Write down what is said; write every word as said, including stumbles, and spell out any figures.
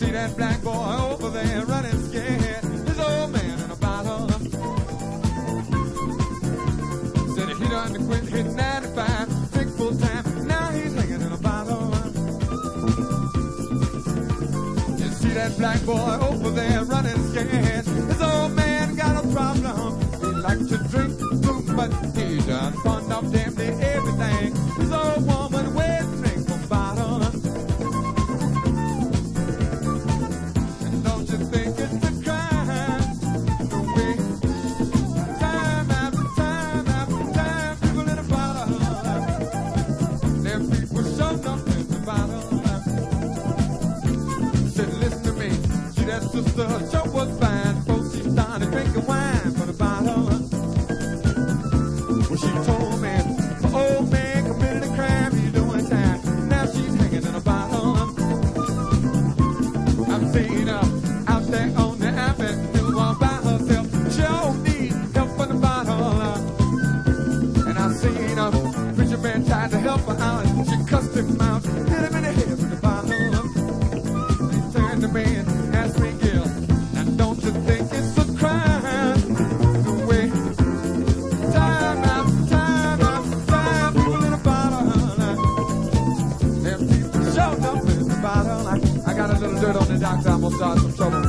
see that black boy over there running scared. His old man in a bottle. Said he done quit hitting ninety-five, drink full time. Now he's hanging in a bottle. You see that black boy over there running scared. His old man got a problem. He likes to drink too much. He done pawned off damn near everything. His old woman wait and drink from bottle. And don't you think it's a crime? The way time after time after time, people in a bottle. Them people showed up in the bottle. Said, listen to me. See that sister, her show was fine. Before she started drinking wine from the bottle. Well, she told me, the old man committed a crime, he's doing time. Now she's hanging in a bottle. I've seen her out there on the avenue all by herself. She don't need help from the bottle. And I've seen her, preacher man tried to help her out. She cussed him out, hit him in the head with the bottle. He turned to me and asked me, Gil, now don't you think it's a crime? The way time after time after time, people in a bottle. Them people showed up in the bottle. I, I got a little dirt on the doctor, I'm gonna start some trouble.